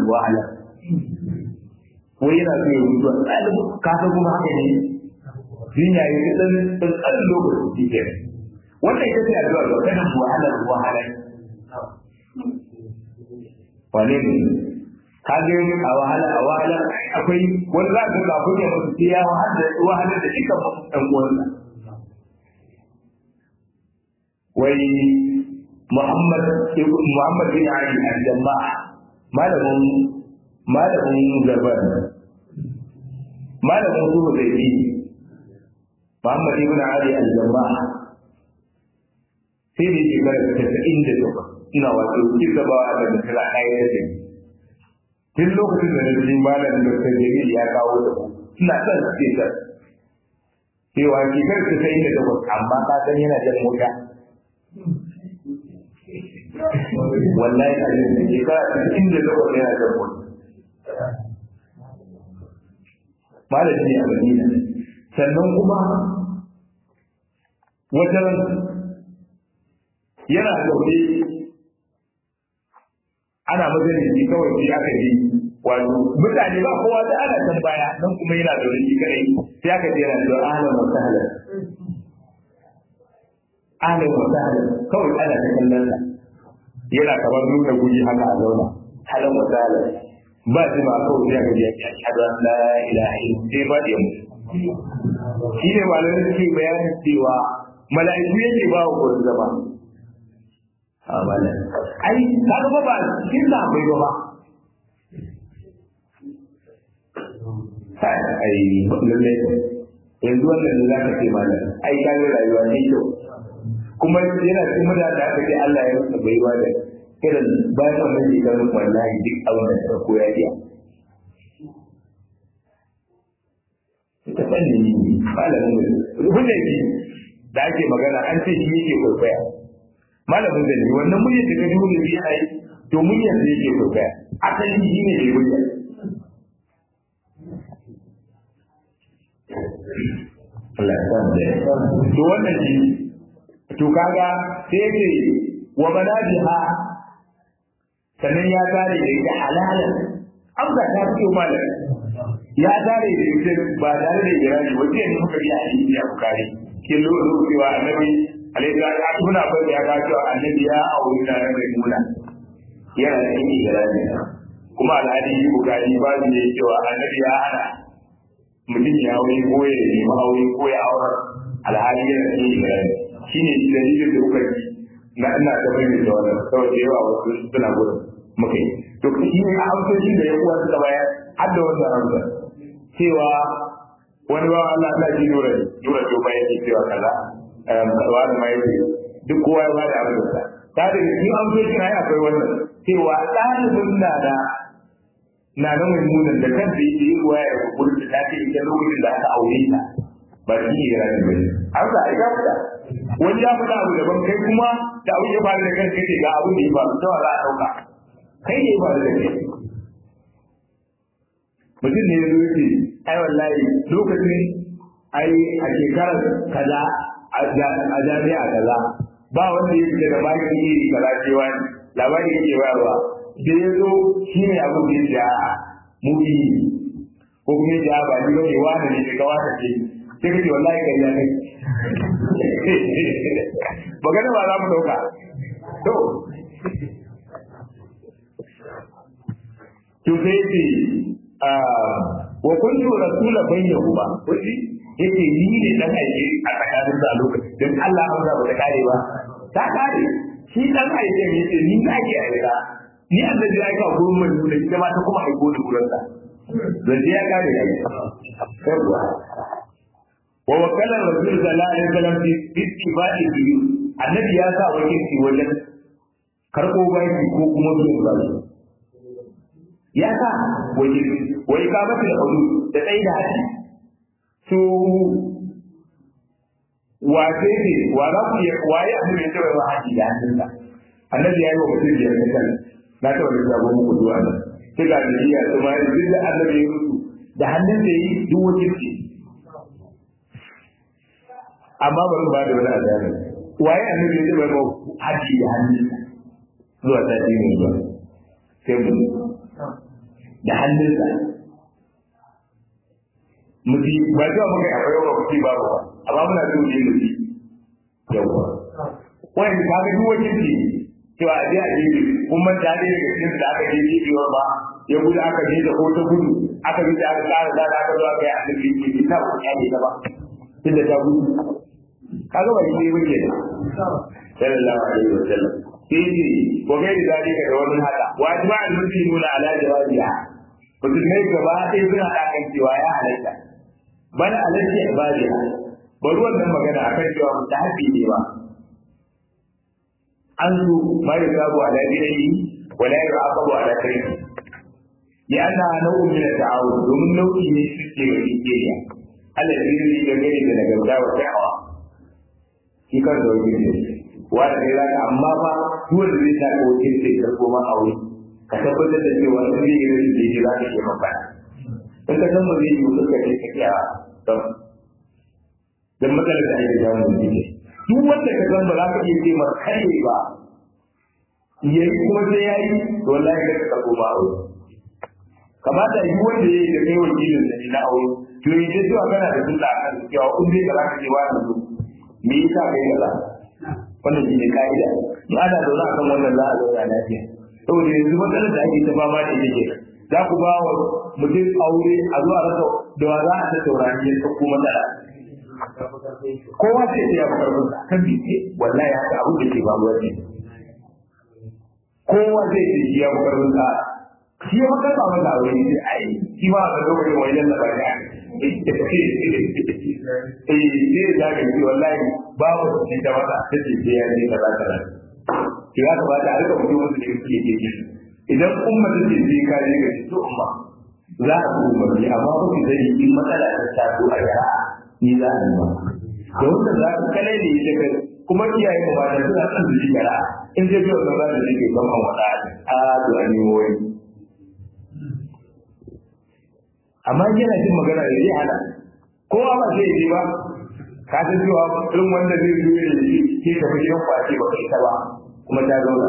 wai yana so ya mutu ɗalibu kasa kuma haka ne jinya ya yi ɗan lokaci ke wannan ita ce addu'a ga kanan wahala wane ne ka ga a wahala akwai wani za ka ga abin da mutu ya wahala da shi kan ɗan uwansa wai Muhammad bin Ali al-Jama'a malamin garbar malamin zuwa zai yi Muhammad bin Ali al-Jama'a sai da yake gara da 98 ina wato kisa ba a da kira ɗaya da shi tun lokacin da na ji malamin da sai Jamil ya kawo da mu ina son su ce cewa shekarar 98 amma ka san yana jan mota wallahi a yanzu shekara 98 yana jan mota malami ne a Madina sannan kuma wajen yana zaune ana majalisi kawai sai aka yi wato mutane ba kowa da ana tambaya nan kuma yana zaune shi kadai sai aka jera da ahlan wa sahlan kawai ana ta kallon sa yana kamar nuna guri haka a zauna ahlan wa sahlan ba shi ma kawai sai aka ji ya shahada la ilaha illallah ba da mu shi ne malamin suke bayanin cewa mala'iku yake ba wa gurin zama a malam ai ka ga ba cikin da bai ba ai lalle yanzu wannan da zaka ce malam ai ka ga rayuwa ne to kuma yana cikin mutane da aka ce Allah ya rusa baiwa da irin bayan wannan shekarun wallahi duk abin da ta koya jiya ta fanni malamin hujjaji da ake magana an ce shi yake kwaikwaya malamin da ne wannan muryar da kaji wani biya yi to muryar da yake kwaikwaya asali shi ne da murya Allah ya san da to wannan shi to kaga sai ce wa manajiha sannan ya tare da ita halalan amsa ta fito malam ya tare da ita ba tare da irani wajen ne muka yi a hadisi a bukari ke cewa annabi alaihi salatu ibn abbas ya ga cewa annabi ya auri da Maimuna yana da yake irani kuma alhadisi bukari ba ne cewa annabi ya hana mutum ya aure ko ya nemi aure ko ya aure alhali yana da yake irani shine dalilin da kuka ji na ina da bayyana da wannan saboda yawa wasu suna gurin muka yi to shi ne a hausoshin da ya kuwa suka bayar har da wannan hamza cewa wani ba Allah ta ji nura to bayan cewa kaza karwa da mai duk kowa ya bada abin da ta da shi hamsoshin ai akwai wannan cewa ɗalibin na Maimunan da kanta yake yi ruwa ya gurin da ta ce ita lokacin da aka aure ta ba shi ne yana da bane an sa ai gafta wani ya faɗa abu daban kai kuma da abin ya faru da kanka kake ga abin da ya faru ta za a ɗauka kai ne ya faru da kai mutum ne ya zo yake ai wallahi lokacin ai a shekarar kaza a jami'a kaza ba wanda ya fita da maki iri kaza cewa labari yake bayarwa da ya zo shi ne abu da ya mubi ko kuma ya ba ni ba ne wani ne daga wata ce sai kace wallahi kai ya kai magana ba za mu dauka to sai ce wa kuntu rasula bayyahuma kuji yake ni ne dan aike a tsakanin da lokacin dan Allah amsa ba ta kare ba ta kare shi dan aike ne ce ni ake aika ni annabi ya aika gurin mun da ita ma ta kuma aiko da gurin sa dan ya kare ya yawa wa wakala rasul sallallahu alaihi wasallam fi ittiba'i biyu annabi ya sa wakilci wajen karɓo baki ko kuma biyan baki ya sa wakilci wai ka bata da hudu da tsaye da haji su wace ne wa za ku yi waye annabi ya ce wa haji da hannunsa annabi ya yi wa mutum biyar da kan na ta wani sabon muku zuwa nan sai ga niyya su ma yanzu da annabi ya mutu da hannun da yi duk wakilci amma bari ba da wani azami waye annabi ya ce wa haji da hannunsa zuwa sati ne ba sai mu da hannunsa muti ba ta muka akwai yawa muti ba ba amma muna so ne muti yawa wani ka ga duk wani ji cewa a je a je kuma da ne daga cikin da aka je bibiyar ba ya gudu aka je da hoto gudu aka bi da aka tsara da aka zo aka yi annabi ke ji ta ko ya ne ta ba tunda ta gudu kaga ba ne muke sallallahu alaihi wasallam sai ko ga da zalika da wannan haka wajiba al-muslimuna ala jawabiha musulmai gaba ɗaya suna ɗakan cewa ya halatta bana halatta ibadiha bari wannan magana akan cewa mutahabi ne ba an su ma ya sabu ala dinihi wa la yu'aqabu ala tariki ya ana nau'in min ta'awud domin nau'i ne suke ga kiyaya Allah ya yi da gari da nagarta wa ta'awa shi kan da wani ne wanda ya rana amma ba duwanda zai ta ko kinse da koma aure ka tabbatar da cewa sun yi irin da yake za ka ke mafana in ka san ba zai yi wuka ce ka kiya don matsalar da ake samu da ne duk wanda ka san ba za ka iya ce mara kare ba ya yi kuma sai ya yi to wallahi ka ka koma aure kamata yi wanda ya yi da kai wakilin da ni na aure to yi dai zuwa kana da sunna a kan cewa kun dai ka za ka ce wa da su me yasa kai kaza wannan shi ne ka'ida in ana zaune akan wannan za a zauna lafiya saboda yanzu matsalar da ake ta fama da ita ke za ku ba wa mutum aure a zuwa rasa da wa za a ta saurari ya sauko matsala kowa sai ya fi karfin sa kan bice wallahi haka abin da ke faruwa ne kowa zai ce shi ya fi karfin sa shi ya fi karfa masa aure ne ai shi ba a lokacin wani lallaba ne zai zaga ce wallahi babu shi da wata ta ce sai ya je kaza kaza to ya kamata a rika mutum wasu da yake ke idan umma ta ce sai ka je ga to umma za a ku umarni amma ba ki zai yi matsala ta taso a yara ni za a yi ba da wanda za ka kalai da ita kai kuma iyaye mu ba da suna son su ji yara in zai biyo da za su ji ban an wada a to an yi wani amma yana jin magana da zai hana kowa ba zai yi ba ka san cewa irin wanda zai zo da shi ke tafi gidan kwace ba kai ta ba kuma ta zauna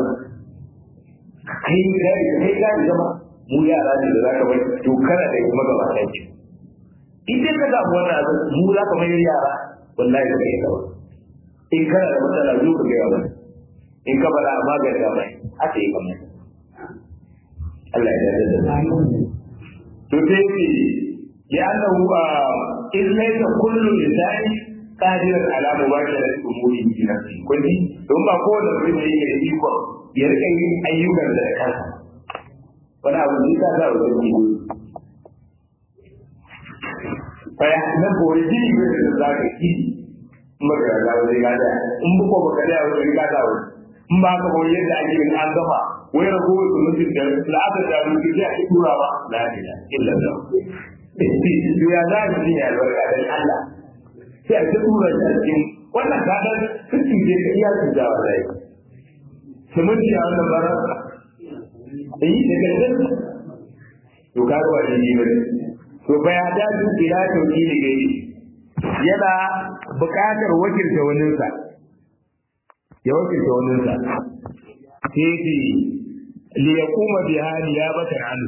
kai ka zama mu yara ne da za ka bai to kana da kuma gaba ɗaya ce idan ka samu wannan abin mu za ka mai yara wallahi da kai gaba in kana da matsala zo ka gaya wani in ka bada amma ga da mai haka yi kamar Allah ya yarda da to sai ce ya annahu in laysa kullu lisani qadiran ala mubasharati umuri bi nafsi kulli don ba ko da mutum yake da iko ya rika yin ayyukan da kansa wani abu ne ka sa wajen yi fa ya nan ko yi ne da zaka yi maka da wani gada in ba ko baka da wani gada wani in ba ka koyi yadda ake yin an gama wai rago su mutum da la'ada da mutum ya ki tura ba la ilaha illa Allah to ya za ki yi albarka dan Allah sai a tura shi a cikin wannan gadar sun je ka iya su da wallahi mun ji a wannan bara da gaske to ka ga wani ne to baya da su ila tauki ne gai yana buƙatar wakilta waninsa ya wakilta waninsa sai ce li yaquma biha niyabatan anhu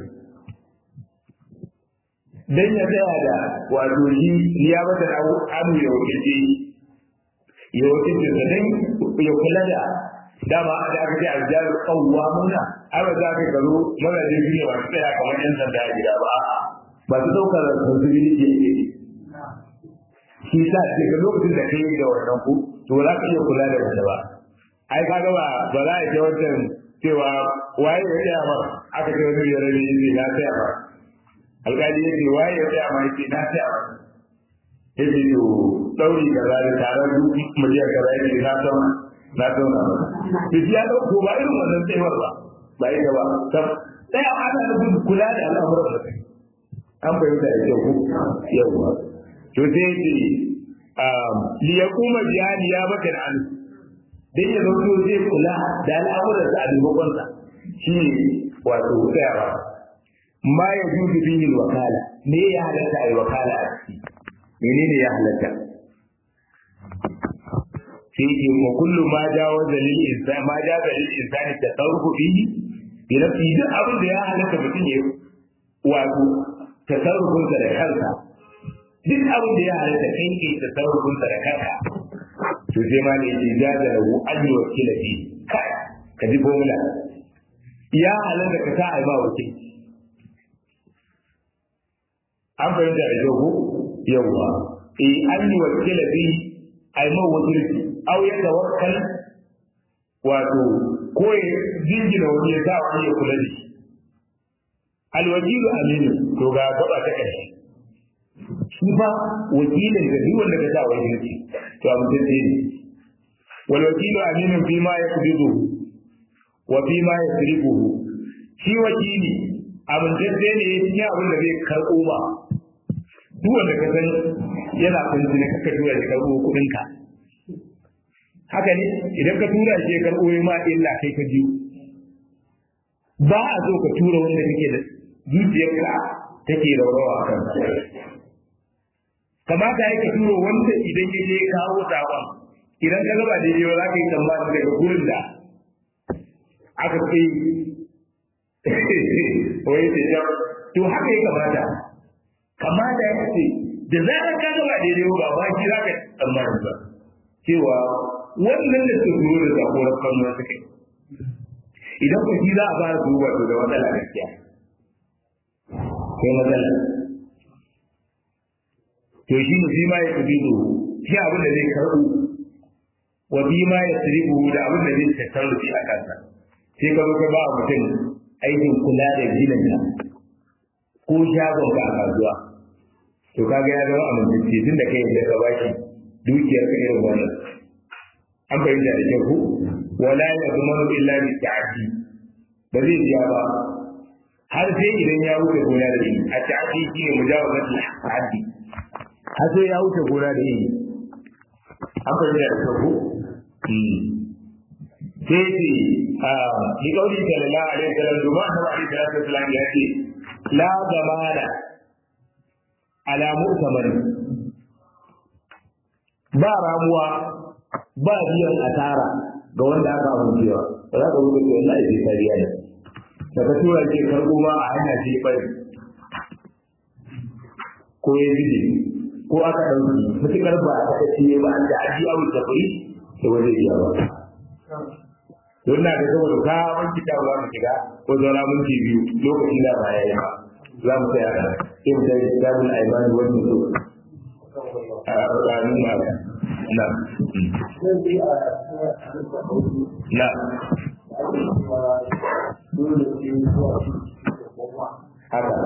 dan ya tsaya da wato shi niyabatan anhu ya wakilce da dan ya kula da dama da aka ce arjalu qawwamuna ai ba za ka garo mazaje ne ba su tsaya kamar yan sanda a gida ba ba su daukar responsibility ne shi sa ce ga lokacin da kai da wannan ku to za ka iya kula da wanda ba ai kaga ba za a ce wannan cewa waye ya tsaya ma aka ce wani ya rabe ne na tsaya ma alƙali ya ce waye ya tsaya ma ya ce na tsaya ma ya ce to ɗauri ga zari tare da miliyan ga zari na sauna ba to ya ɗauko ba irin wannan tsayuwar ba ita ba sai ana da kula da al'amuran da kai an fahimta da kyau yawa to sai ce li yaquma biyani ya baka da an dan ya zo zai kula da al'amuran da al'amuran sa shi wato tsayawa ma ya juzu bihi wakala me ya halatta ai wakala a ciki menene ya halatta sai ce wa kullu ma jawaza lil insani ma jaza lil insani tasarrufu bihi idan duk abin da ya halatta mutum ya wato tasarrufin sa da kansa duk abin da ya halatta kai ke tasarrufin sa da kanka to sai ma ne yake jaza lahu an wakila fi kai ka ji formula ya halatta ka sa ai ba wakil an fahimta da jago yawa an yi wakila fi ai ma wakilci au ya tawakkal wato ko ya jingina wani ya sa wani ya kula da shi alwakilu aminu to ga gaba ta ƙarshe shi fa wakilin da duk wanda ka sa wani ne to abu da ne wal wakilu aminu fi ma yaqbidu wa fi ma yasrifu shi wakili abin da ne cikin abin da zai karɓo ba duk wanda ka san yana kunci ne kaka tura shi karɓo kuɗin ka haka ne idan ka tura shi karɓo ma illa kai ka ji ba a so ka tura wanda kake da zuciyarka take raurawa a kan kamata ya ka tura wanda idan ya je kawo sakon idan ka gaba da yawa za ka yi tambaya daga gurin da aka kai wai da to haka ya kamata ya ce da zarar ka gaba da yawa ba ba ki za ka tambaya ba cewa wannan da su turo da sakonar kallon suke idan ku ji za a fara duba to da matsala gaskiya sai matsala to shi ne bima ya kubidu shi abin da zai karɓo wa bima ya tsiribu da abin da zai tattarrufi a kansa sai ka zo ka ba mutum aikin kula da ginin ka ko shagon ka a kasuwa to kaga ya zama amintacce tun da kai da ka bashi dukiyar ka irin wannan an bayyana da kyau ko wala ya zama illa bi ta'ati ba zai biya ba har sai idan ya wuce gona da yi a ta'ati shi ne mujawazat haddi har sai ya wuce gona da yi an bayyana da kyau ko sai ni kauli sallallahu alaihi wasallam duma annabi alaihi wasallam ya ce la zamana ala mu'tamar ba ramuwa ba biyan asara ga wanda aka amincewa ba za ka wuce ko Allah ya kariya ne daga tura ke karbo ma a hanya ce bai ko ya bide ko aka dauki mutukar ba aka ce ba an da aji abu da fari to waje biya ba don na da saboda ka wanki da ba mu shiga ko zaura mun ci biyu lokacin da ba yayi ba za mu tsaya da in da kitabul aiman wani so a ranar ma na haka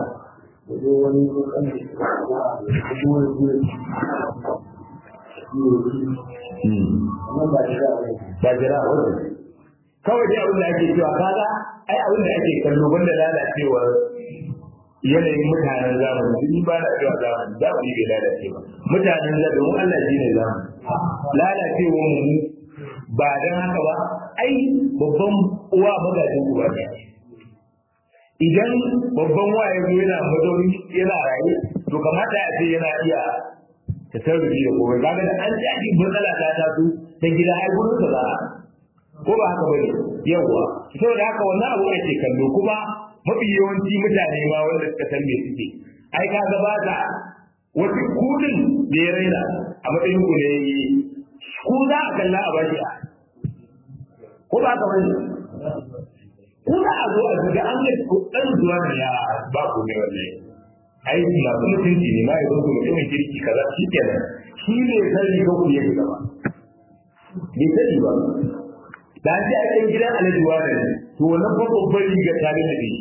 ba jira wani kawai dai abin da ake cewa kaga ai abin da ake kallo banda lalacewar yanayin mutanen zamani ni ba na cewa zamani bai lalace ba mutanen da don Allah shi ne zamani lalacewar mu ba dan haka ba ai babban uwa magajin uwa ne idan babban waye zo yana mazauni yana raye to kamata a ce yana iya tasarrufi da kowa kaga da an ji matsala ta taso ta gida ai gurin da za ko ba haka bane yawa saboda haka wannan abu ake kallo kuma mafi yawanci mutane ma wanda suka san me suke ai ka gabata wata kudin da ya raina a matsayin ku ne ku za a kalla a bashi ko ba haka bane ko za a zo a ga an ga dan zuwa ne ya ba ku ne wallahi ai na kuma mutunci ne ma ya zo mutumin kirki kaza shikenan shi ne sai ga ku yake gaba bai sani ba da an ji a cikin gidan alajuwa da ne to wannan babban riga tare da ni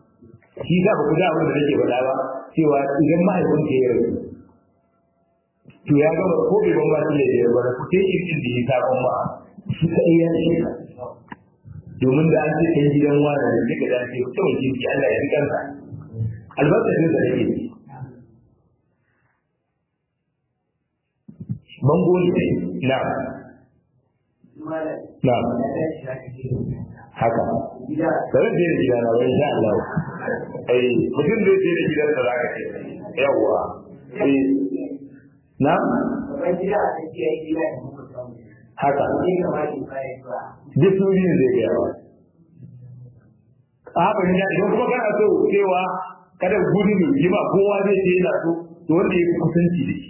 shi za ku da abin da nake faɗa ba cewa idan mahaifin ke yaro to ya gaba ko bai ban ba su da ya ba ku sai irin da ya sabon ba shi kai ya ce domin da an ce ɗan gidan wani da duka da ce mutum jinki Allah ya riƙa sa albarkacin da yake mangoli ne na haka da zai je da gida na wani sha Allah mutum zai je da gidan da za ka ce yawwa na haka duk suri ne zai gaya wa a haka ne idan kuma kana so cewa kada gudu ne yi ba kowa zai ce yana so to wanda ya fi kusanci da shi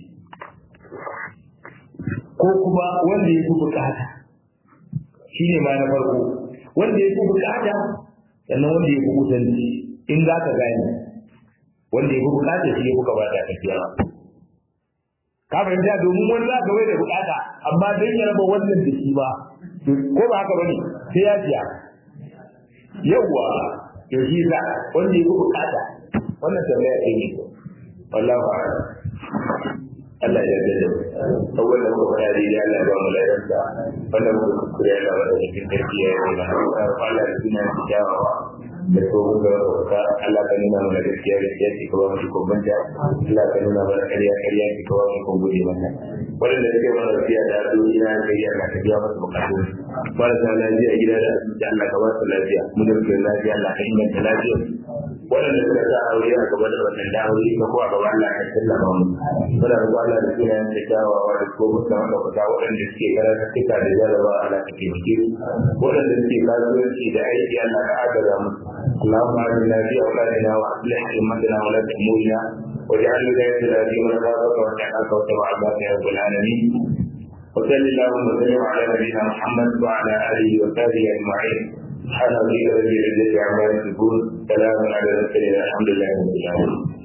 ko kuma wanda ya fi bukata shi ne ma na farko wanda ya fi bukata sannan wanda ya fi kusanci in za ka gane wanda ya fi bukata shi ya fi gabata tafiya ka fahimta domin wani za ka wai da bukata amma don ya raba wannan da shi ba ko ba haka bane sai ya siya yawwa to shi za wanda ya fi bukata wannan tambaya ce ne wallahu a'lam Allah ya yarda saboda mu fara da Allah ya ba mu lafiya wanda mu kure da wanda cikin tafiya ya yi Allah ya suna tijawa da tsohon da ka Allah ka nuna mana gaskiya gaskiya ce kawai mu ko banta Allah ka nuna mana ƙarya ƙarya ce kawai mu ko gode mata wanda suke mana lafiya da duniya da ya Allah ka biya masa bukatu marasa lafiya gida da asibiti Allah ka ba su lafiya mu da muke lafiya Allah ka inganta lafiya waɗanda suka sa aure a gaba da wannan da aure ka ko a gaba Allah ka sallama mu muna roƙon Allah da sunayen da kyawawa da ko mutum da kuka waɗanda suke karanta kika da jarraba Allah ka taimake su waɗanda suke kasuwanci da aiki Allah ka agaza mu اللهم اجعلنا في اولادنا واصلح ائمتنا ولاة امورنا واجعل ولايتنا في من خافك واتقاك واتبع عبادك يا رب العالمين وصل اللهم وسلم على نبينا محمد وعلى اله وصحبه اجمعين سبحان ربك رب العزه عما يصفون سلام على المرسلين الحمد لله رب العالمين